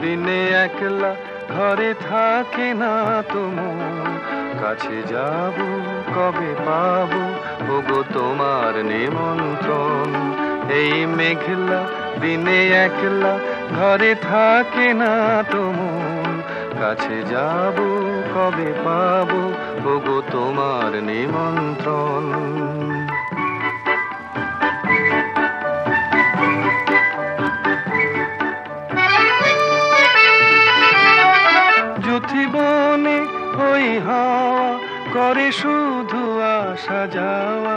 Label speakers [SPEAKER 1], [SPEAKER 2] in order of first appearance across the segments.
[SPEAKER 1] দিনে একলা ঘরে থাকে না তো মন, কাছে যাব কবে পাবো ওগো তোমার নিমন্ত্রণ। এই মেঘলা দিনে একলা ঘরে থাকে না তো মন, কাছে যাব কবে পাবো ওগো তোমার নিমন্ত্রণ। যুথিবনে ওই হাওয়া করে শুধু আসা যাওয়া,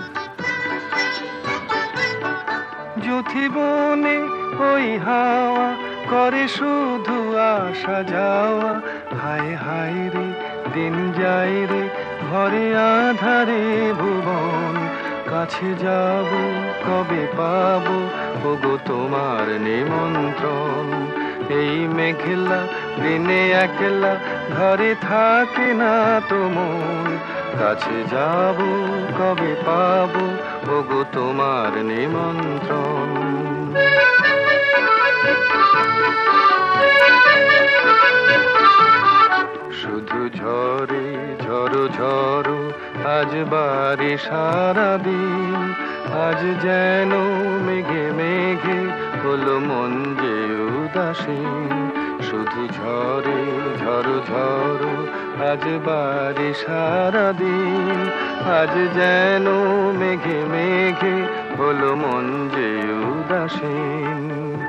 [SPEAKER 1] যুথিবনে ওই হাওয়া করে শুধু আসা যাওয়া। হায় হায় রে দিন যায় রে ঘরে আধারে ভুবন, কাছে যাব কবে পাবো ওগো তোমার নিমন্ত্রণ। এই মেঘলা দিনে একলা ঘরে থাকে না তো মন, কাছে যাব কবে পাবো ওগো তোমার নিমন্ত্রণ। শুধু ঝরে ঝড়ো ঝড়ো আজ বারে সারাদিন, আজ যেন মেঘে মেঘে হলো মন যে উদাসীন। শুধু ঝরে ঝড়ো ঝড়ো আজ বারে সারাদিন, আজ যেন মেঘে মেঘে হলো মন যে উদাসীন।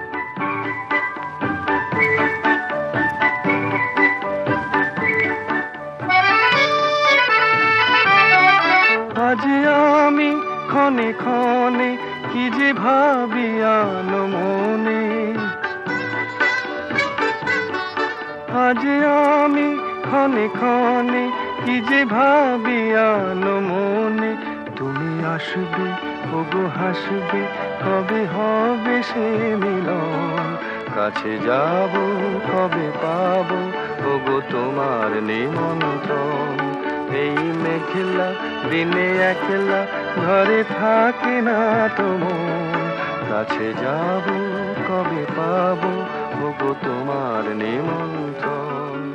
[SPEAKER 1] আজ আমি ক্ষণে ক্ষণে কি যে ভাবি আনো মনে, আজ আমি ক্ষণে ক্ষণে কি যে ভাবি আনো মনে। তুমি আসবে ওগো হাসবে কবে হবে সে মিলন, কাছে যাব কবে পাবো ওগো তোমার নিমন্ত্রণ। এই মেঘলা দিনে একলা ঘরে থাকে না তো মন, কাছে যাব কবে পাবো ওগো তোমার নিমন্ত্রণ।